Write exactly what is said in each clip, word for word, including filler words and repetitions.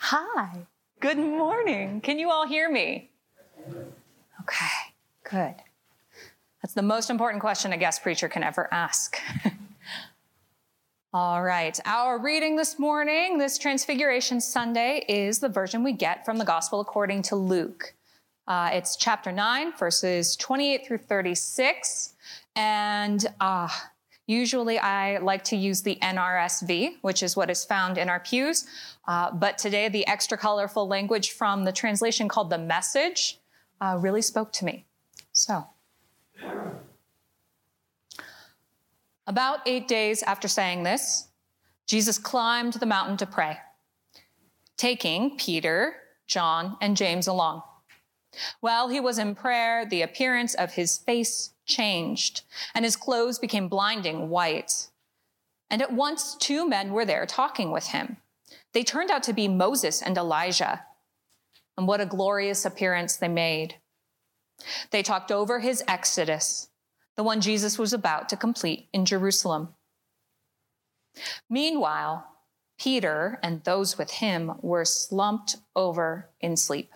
Hi, good morning. Can you all hear me? Okay, good. That's the most important question a guest preacher can ever ask. All right, our reading this morning, this Transfiguration Sunday, is the version we get from the Gospel according to Luke. Uh, it's chapter nine, verses twenty-eight through thirty-six, and uh, usually I like to use the N R S V, which is what is found in our pews, uh, but today the extra colorful language from the translation called The Message uh, really spoke to me. So, about eight days after saying this, Jesus climbed the mountain to pray, taking Peter, John, and James along. While he was in prayer, the appearance of his face changed, and his clothes became blinding white. And at once two men were there talking with him. They turned out to be Moses and Elijah. And what a glorious appearance they made. They talked over his exodus, the one Jesus was about to complete in Jerusalem. Meanwhile, Peter and those with him were slumped over in sleep.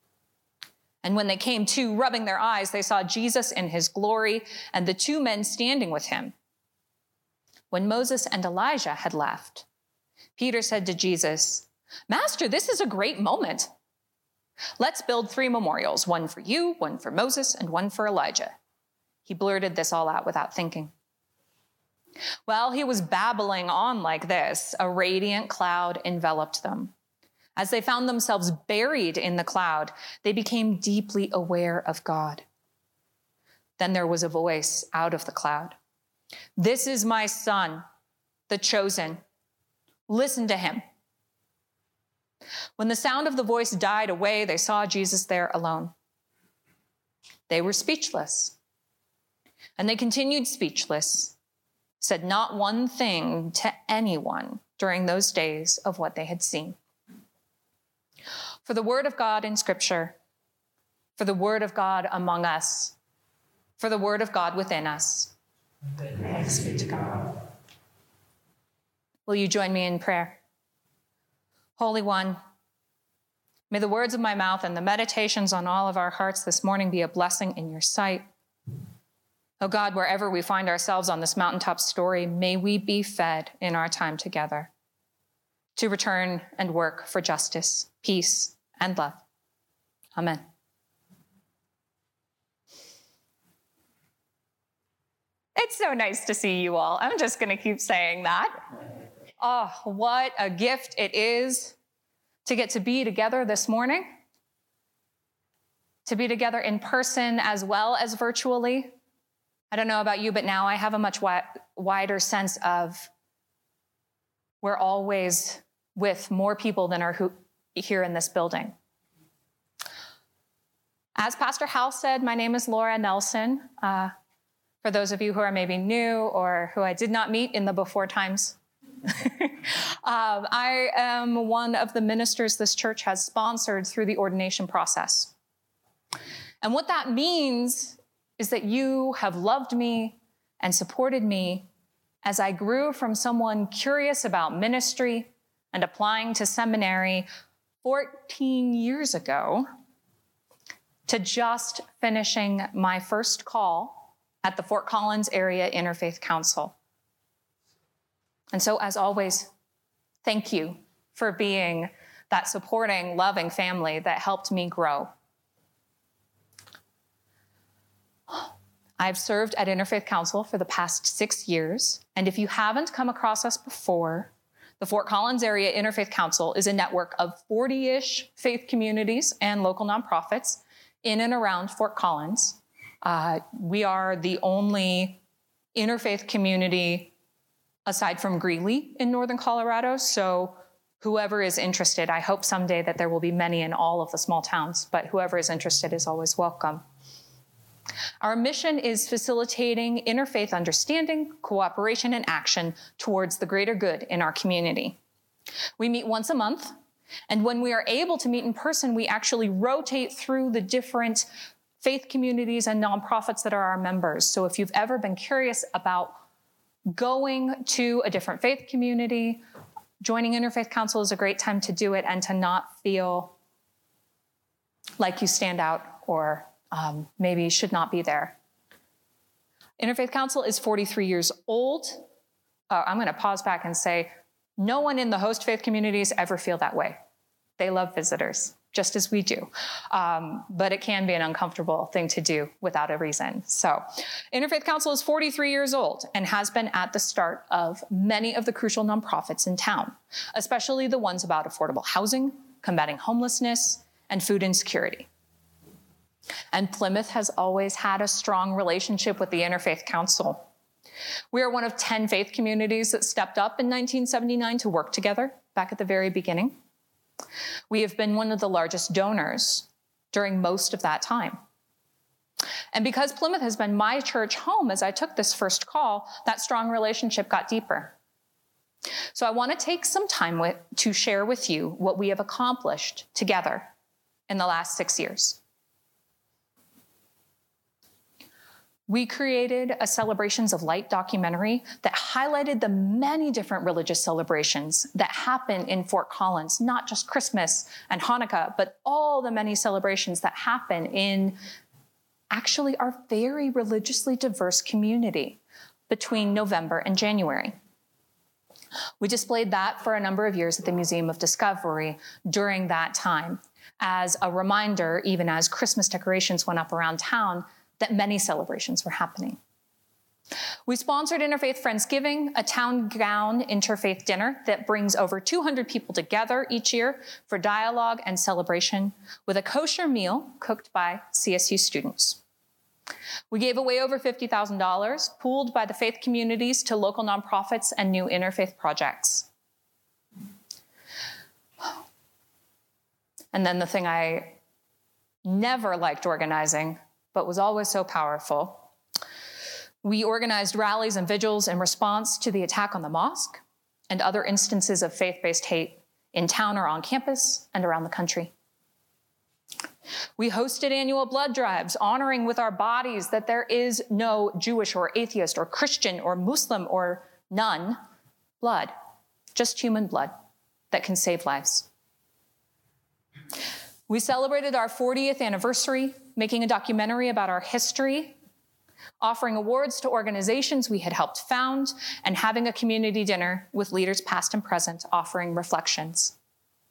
And when they came to, rubbing their eyes, they saw Jesus in his glory and the two men standing with him. When Moses and Elijah had left, Peter said to Jesus, "Master, this is a great moment. Let's build three memorials, one for you, one for Moses, and one for Elijah." He blurted this all out without thinking. While he was babbling on like this, a radiant cloud enveloped them. As they found themselves buried in the cloud, they became deeply aware of God. Then there was a voice out of the cloud. "This is my son, the chosen. Listen to him." When the sound of the voice died away, they saw Jesus there alone. They were speechless. And they continued speechless, said not one thing to anyone during those days of what they had seen. For the word of God in Scripture, for the word of God among us, for the word of God within us. Thanks be to God. Will you join me in prayer? Holy One, may the words of my mouth and the meditations on all of our hearts this morning be a blessing in your sight. Oh God, wherever we find ourselves on this mountaintop story, may we be fed in our time together to return and work for justice, peace, and love. Amen. It's so nice to see you all. I'm just going to keep saying that. Oh, what a gift it is to get to be together this morning, to be together in person as well as virtually. I don't know about you, but now I have a much wi- wider sense of we're always with more people than are who, here in this building. As Pastor Hal said, my name is Laura Nelson. Uh, for those of you who are maybe new or who I did not meet in the before times, um, I am one of the ministers this church has sponsored through the ordination process. And what that means is that you have loved me and supported me as I grew from someone curious about ministry and applying to seminary fourteen years ago to just finishing my first call at the Fort Collins Area Interfaith Council. And so, as always, thank you for being that supporting, loving family that helped me grow. I've served at Interfaith Council for the past six years, and if you haven't come across us before, the Fort Collins Area Interfaith Council is a network of forty-ish faith communities and local nonprofits in and around Fort Collins. Uh, we are the only interfaith community aside from Greeley in northern Colorado, so whoever is interested, I hope someday that there will be many in all of the small towns, but whoever is interested is always welcome. Our mission is facilitating interfaith understanding, cooperation, and action towards the greater good in our community. We meet once a month, and when we are able to meet in person, we actually rotate through the different faith communities and nonprofits that are our members. So if you've ever been curious about going to a different faith community, joining Interfaith Council is a great time to do it and to not feel like you stand out or um, maybe should not be there. Interfaith Council is forty-three years old. Uh, I'm going to pause back and say, no one in the host faith communities ever feel that way. They love visitors, just as we do. Um, but it can be an uncomfortable thing to do without a reason. So Interfaith Council is forty-three years old and has been at the start of many of the crucial nonprofits in town, especially the ones about affordable housing, combating homelessness, and food insecurity. And Plymouth has always had a strong relationship with the Interfaith Council. We are one of ten faith communities that stepped up in nineteen seventy-nine to work together back at the very beginning. We have been one of the largest donors during most of that time. And because Plymouth has been my church home as I took this first call, that strong relationship got deeper. So I want to take some time with, to share with you what we have accomplished together in the last six years. We created a Celebrations of Light documentary that highlighted the many different religious celebrations that happen in Fort Collins, not just Christmas and Hanukkah, but all the many celebrations that happen in actually our very religiously diverse community between November and January. We displayed that for a number of years at the Museum of Discovery during that time as a reminder, even as Christmas decorations went up around town, that many celebrations were happening. We sponsored Interfaith Friendsgiving, a town gown interfaith dinner that brings over two hundred people together each year for dialogue and celebration with a kosher meal cooked by C S U students. We gave away over fifty thousand dollars, pooled by the faith communities to local nonprofits and new interfaith projects. And then the thing I never liked organizing, but was always so powerful. We organized rallies and vigils in response to the attack on the mosque and other instances of faith-based hate in town or on campus and around the country. We hosted annual blood drives, honoring with our bodies that there is no Jewish or atheist or Christian or Muslim or none blood, just human blood that can save lives. We celebrated our fortieth anniversary, making a documentary about our history, offering awards to organizations we had helped found, and having a community dinner with leaders past and present offering reflections.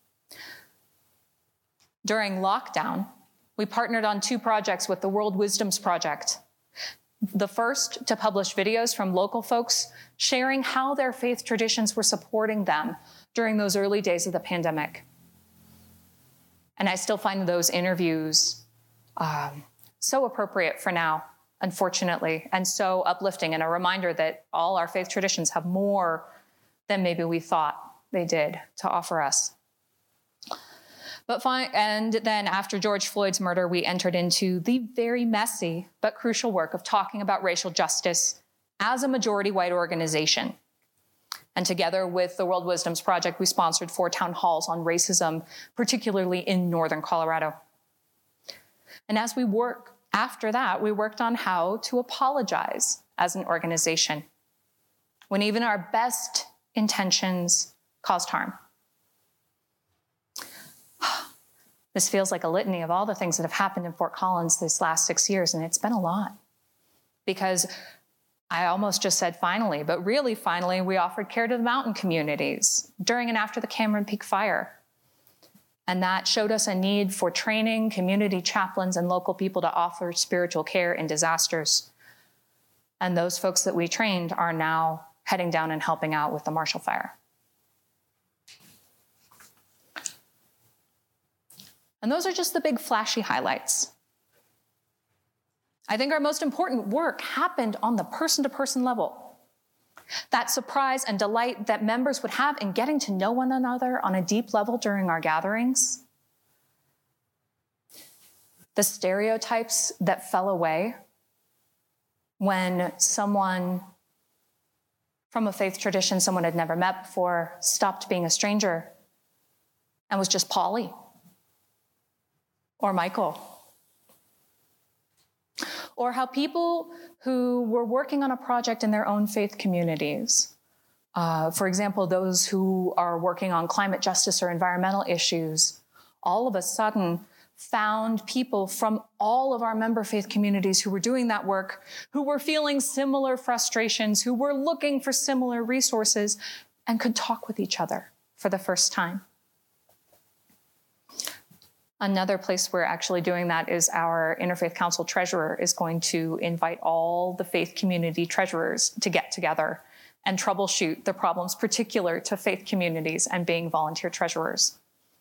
During lockdown, we partnered on two projects with the World Wisdoms Project. The first to publish videos from local folks sharing how their faith traditions were supporting them during those early days of the pandemic. And I still find those interviews um, so appropriate for now, unfortunately, and so uplifting, and a reminder that all our faith traditions have more than maybe we thought they did to offer us. But fine, and then after George Floyd's murder, we entered into the very messy but crucial work of talking about racial justice as a majority white organization. And together with the World Wisdoms Project, we sponsored four town halls on racism, particularly in northern Colorado. And as we work after that, we worked on how to apologize as an organization when even our best intentions caused harm. This feels like a litany of all the things that have happened in Fort Collins this last six years, and it's been a lot. Because I almost just said finally, but really finally, we offered care to the mountain communities during and after the Cameron Peak fire. And that showed us a need for training community chaplains and local people to offer spiritual care in disasters. And those folks that we trained are now heading down and helping out with the Marshall Fire. And those are just the big flashy highlights. I think our most important work happened on the person-to-person level. That surprise and delight that members would have in getting to know one another on a deep level during our gatherings. The stereotypes that fell away when someone from a faith tradition someone had never met before stopped being a stranger and was just Polly or Michael. Or how people who were working on a project in their own faith communities Uh, for example, those who are working on climate justice or environmental issues, all of a sudden found people from all of our member faith communities who were doing that work, who were feeling similar frustrations, who were looking for similar resources, and could talk with each other for the first time. Another place we're actually doing that is our Interfaith Council treasurer is going to invite all the faith community treasurers to get together and troubleshoot the problems particular to faith communities and being volunteer treasurers.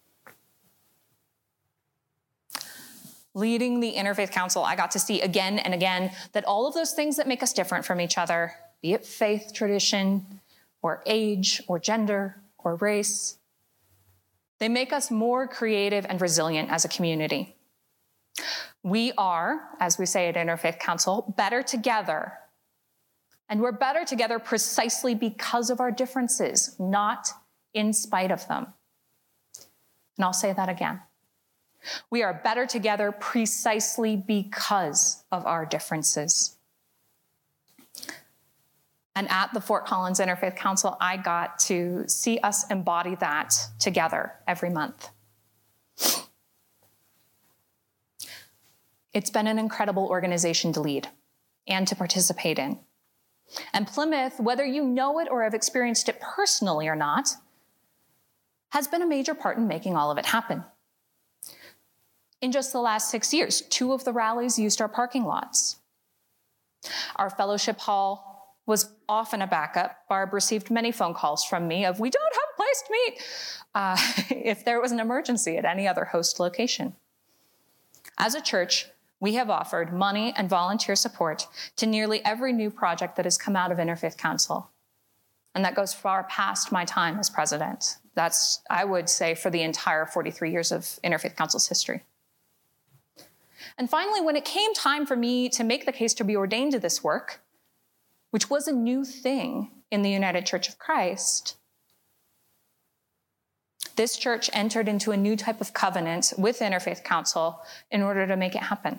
Leading the Interfaith Council, I got to see again and again that all of those things that make us different from each other, be it faith, tradition, or age, or gender, or race, they make us more creative and resilient as a community. We are, as we say at Interfaith Council, better together. And we're better together precisely because of our differences, not in spite of them. And I'll say that again. We are better together precisely because of our differences. And at the Fort Collins Interfaith Council, I got to see us embody that together every month. It's been an incredible organization to lead and to participate in. And Plymouth, whether you know it or have experienced it personally or not, has been a major part in making all of it happen. In just the last six years, two of the rallies used our parking lots. Our fellowship hall was often a backup. Barb received many phone calls from me of, we don't have a place to meet, uh, if there was an emergency at any other host location. As a church, we have offered money and volunteer support to nearly every new project that has come out of Interfaith Council. And that goes far past my time as president. That's, I would say, for the entire forty-three years of Interfaith Council's history. And finally, when it came time for me to make the case to be ordained to this work, which was a new thing in the United Church of Christ, this church entered into a new type of covenant with Interfaith Council in order to make it happen.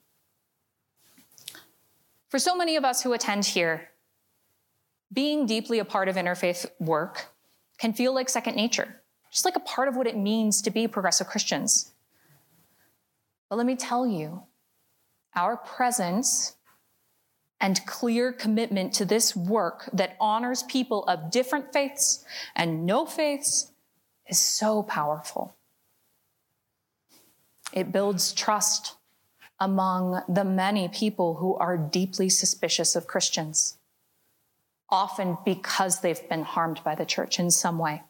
For so many of us who attend here, being deeply a part of interfaith work can feel like second nature, just like a part of what it means to be progressive Christians. But let me tell you, our presence and clear commitment to this work that honors people of different faiths and no faiths is so powerful. It builds trust among the many people who are deeply suspicious of Christians, often because they've been harmed by the church in some way.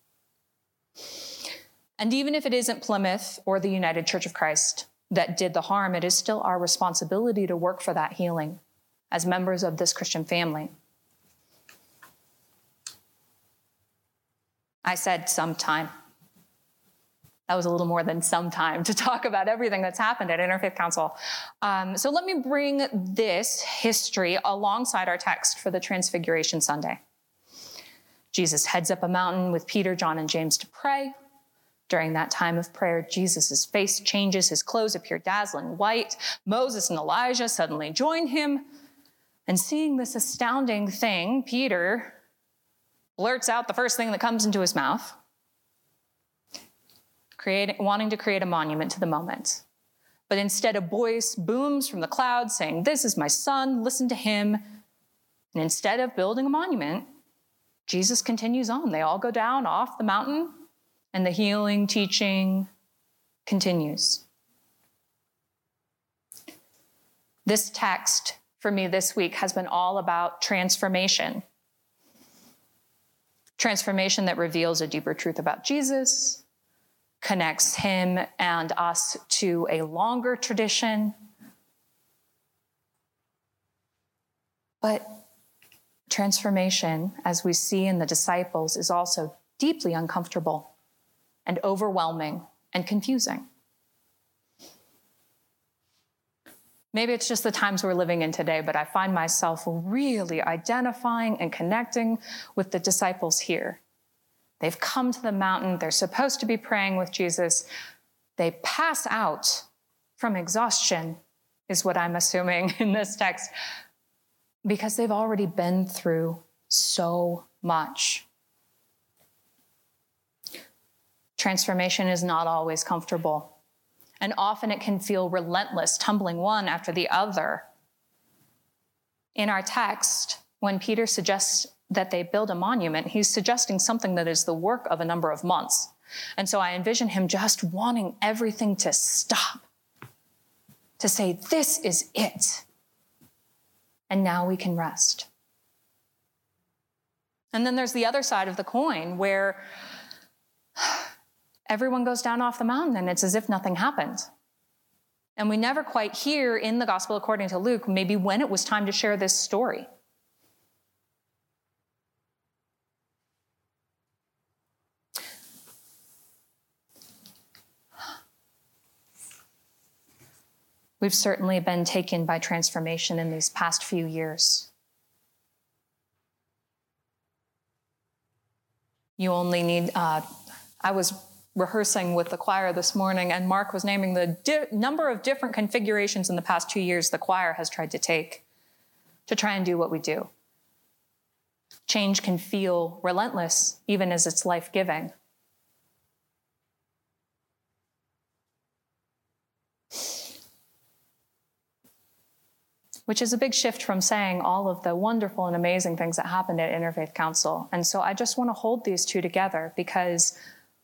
And even if it isn't Plymouth or the United Church of Christ that did the harm, it is still our responsibility to work for that healing as members of this Christian family. I said sometime. That was a little more than some time to talk about everything that's happened at Interfaith Council. Um, so let me bring this history alongside our text for the Transfiguration Sunday. Jesus heads up a mountain with Peter, John, and James to pray. During that time of prayer, Jesus' face changes, his clothes appear dazzling white. Moses and Elijah suddenly join him. And seeing this astounding thing, Peter blurts out the first thing that comes into his mouth, creating, wanting to create a monument to the moment. But instead, a voice booms from the clouds saying, "This is my son, listen to him." And instead of building a monument, Jesus continues on. They all go down off the mountain, and the healing teaching continues. This text for me this week has been all about transformation. Transformation that reveals a deeper truth about Jesus, connects him and us to a longer tradition. But transformation, as we see in the disciples, is also deeply uncomfortable and overwhelming and confusing. Maybe it's just the times we're living in today, but I find myself really identifying and connecting with the disciples here. They've come to the mountain. They're supposed to be praying with Jesus. They pass out from exhaustion, is what I'm assuming in this text, because they've already been through so much. Transformation is not always comfortable, and often it can feel relentless, tumbling one after the other. In our text, when Peter suggests that they build a monument, he's suggesting something that is the work of a number of months. And so I envision him just wanting everything to stop, to say, this is it. And now we can rest. And then there's the other side of the coin where everyone goes down off the mountain and it's as if nothing happened. And we never quite hear in the gospel according to Luke, maybe when it was time to share this story. We've certainly been taken by transformation in these past few years. You only need, uh, I was rehearsing with the choir this morning, and Mark was naming the di- number of different configurations in the past two years the choir has tried to take to try and do what we do. Change can feel relentless, even as it's life-giving. Which is a big shift from saying all of the wonderful and amazing things that happened at Interfaith Council. And so I just want to hold these two together because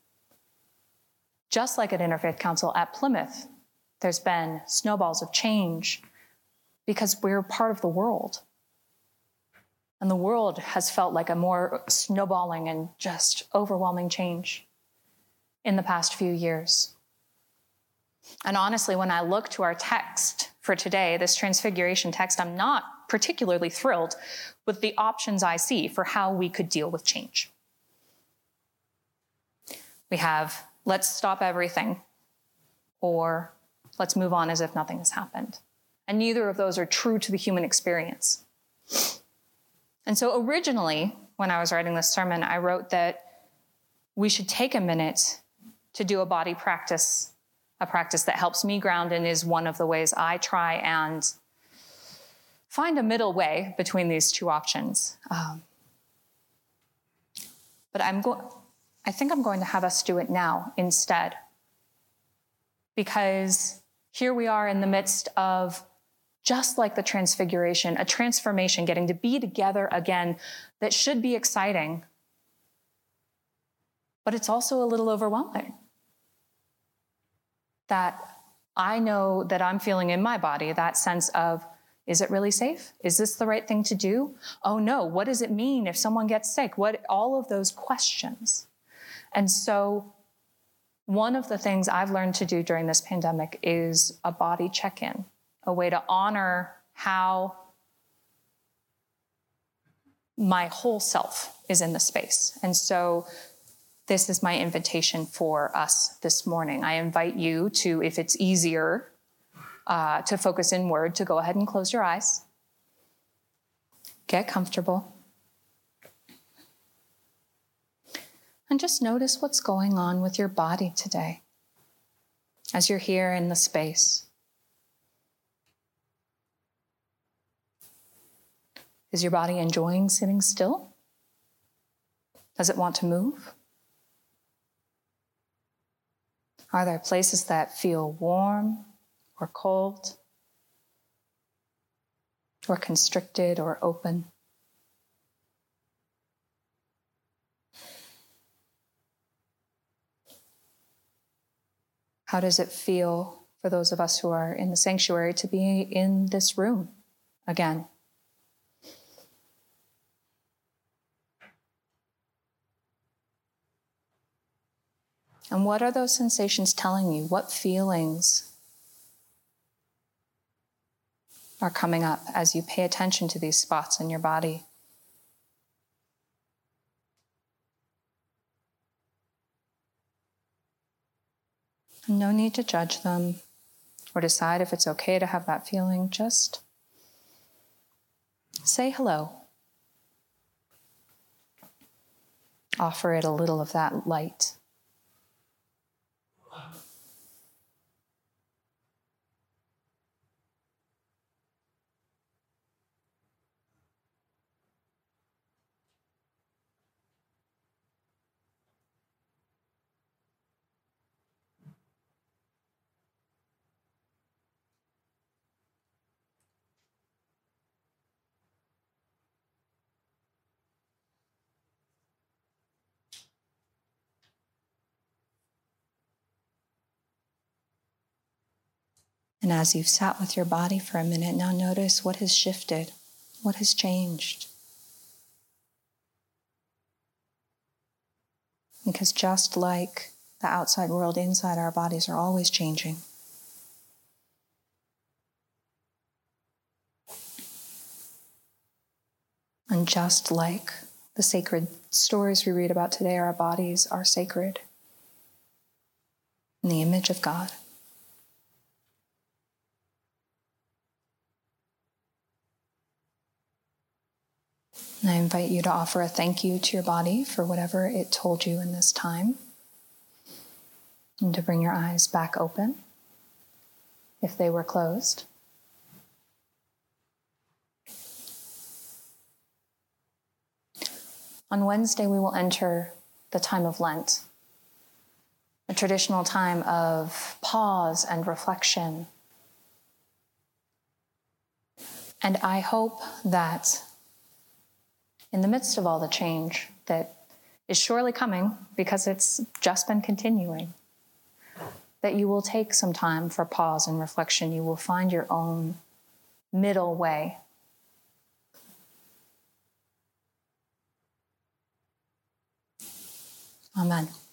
just like at Interfaith Council at Plymouth, there's been snowballs of change because we're part of the world. And the world has felt like a more snowballing and just overwhelming change in the past few years. And honestly, when I look to our text for today, this Transfiguration text, I'm not particularly thrilled with the options I see for how we could deal with change. We have, let's stop everything, or let's move on as if nothing has happened. And neither of those are true to the human experience. And so originally, when I was writing this sermon, I wrote that we should take a minute to do a body practice, a practice that helps me ground and is one of the ways I try and find a middle way between these two options. Um, but I'm go- I think I'm going to have us do it now instead. Because here we are in the midst of, just like the Transfiguration, a transformation, getting to be together again that should be exciting, but it's also a little overwhelming. That I know that I'm feeling in my body, that sense of, is it really safe? Is this the right thing to do? Oh no, what does it mean if someone gets sick? What, all of those questions. And so one of the things I've learned to do during this pandemic is a body check-in, a way to honor how my whole self is in the space. And so this is my invitation for us this morning. I invite you to, if it's easier uh, to focus inward, to go ahead and close your eyes. Get comfortable. And just notice what's going on with your body today as you're here in the space. Is your body enjoying sitting still? Does it want to move? Are there places that feel warm or cold, or constricted or open? How does it feel for those of us who are in the sanctuary to be in this room again? And what are those sensations telling you? What feelings are coming up as you pay attention to these spots in your body? No need to judge them or decide if it's okay to have that feeling. Just say hello. Offer it a little of that light. And as you've sat with your body for a minute, now notice what has shifted, what has changed. Because just like the outside world, inside our bodies are always changing. And just like the sacred stories we read about today, our bodies are sacred in the image of God. And I invite you to offer a thank you to your body for whatever it told you in this time. And to bring your eyes back open if they were closed. On Wednesday, we will enter the time of Lent, a traditional time of pause and reflection. And I hope that in the midst of all the change that is surely coming, because it's just been continuing, that you will take some time for pause and reflection. You will find your own middle way. Amen.